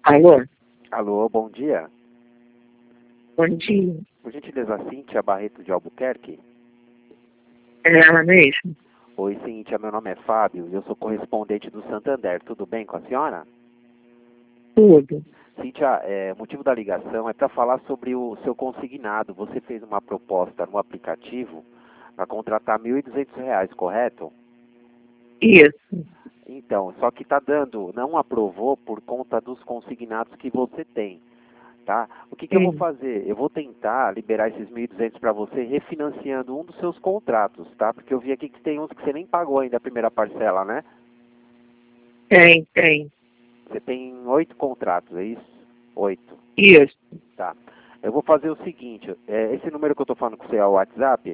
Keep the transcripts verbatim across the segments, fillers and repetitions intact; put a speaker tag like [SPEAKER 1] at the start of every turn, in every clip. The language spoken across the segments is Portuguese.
[SPEAKER 1] Alô?
[SPEAKER 2] Alô, bom dia.
[SPEAKER 1] Bom dia.
[SPEAKER 2] Por gentileza, Cíntia Barreto de Albuquerque?
[SPEAKER 1] É ela mesmo?
[SPEAKER 2] Oi, Cíntia, meu nome é Fábio e eu sou correspondente do Santander. Tudo bem com a senhora?
[SPEAKER 1] Tudo.
[SPEAKER 2] Cíntia, é, o motivo da ligação é para falar sobre o seu consignado. Você fez uma proposta no aplicativo para contratar mil e duzentos reais, correto?
[SPEAKER 1] Isso.
[SPEAKER 2] Então, só que está dando, não aprovou por conta dos consignados que você tem, tá? O que, que eu vou
[SPEAKER 1] Sim.
[SPEAKER 2] fazer? Eu vou tentar liberar esses mil e duzentos para você refinanciando um dos seus contratos, tá? Porque eu vi aqui que tem uns que você nem pagou ainda a primeira parcela, né?
[SPEAKER 1] Tem, tem.
[SPEAKER 2] Você tem oito contratos, é isso? Oito.
[SPEAKER 1] Isso.
[SPEAKER 2] Tá. Eu vou fazer o seguinte, é, esse número que eu estou falando com você é o WhatsApp?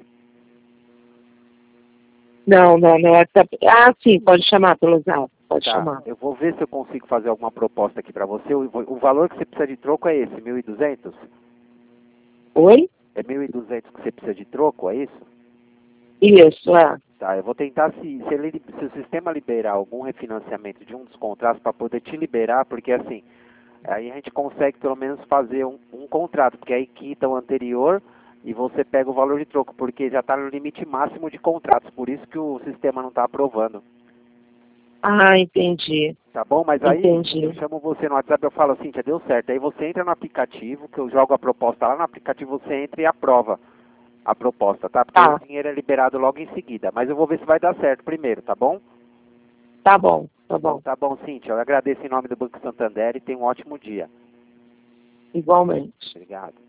[SPEAKER 1] Não, não, no WhatsApp. Ah, sim, pode chamar pelo Zap. Pode
[SPEAKER 2] Tá.
[SPEAKER 1] chamar.
[SPEAKER 2] Eu vou ver se eu consigo fazer alguma proposta aqui para você. O, o valor que você precisa de troco é esse, mil e duzentos?
[SPEAKER 1] Oi?
[SPEAKER 2] É mil e duzentos que você precisa de troco, é isso?
[SPEAKER 1] Isso, é.
[SPEAKER 2] Tá, eu vou tentar, se, se, ele, se o sistema liberar algum refinanciamento de um dos contratos para poder te liberar, porque assim, aí a gente consegue pelo menos fazer um, um contrato, porque aí quita o anterior e você pega o valor de troco, porque já está no limite máximo de contratos, por isso que o sistema não está aprovando.
[SPEAKER 1] Ah, entendi.
[SPEAKER 2] Tá bom? Mas aí
[SPEAKER 1] Entendi.
[SPEAKER 2] eu chamo você no WhatsApp, eu falo, Cíntia, deu certo. Aí você entra no aplicativo, que eu jogo a proposta lá no aplicativo, você entra e aprova a proposta, tá? Porque aí o
[SPEAKER 1] Tá.
[SPEAKER 2] dinheiro é liberado logo em seguida. Mas eu vou ver se vai dar certo primeiro, tá bom?
[SPEAKER 1] Tá bom, tá
[SPEAKER 2] Então
[SPEAKER 1] bom.
[SPEAKER 2] tá bom, Cíntia. Eu agradeço em nome do Banco Santander e tenha um ótimo dia.
[SPEAKER 1] Igualmente.
[SPEAKER 2] Obrigado.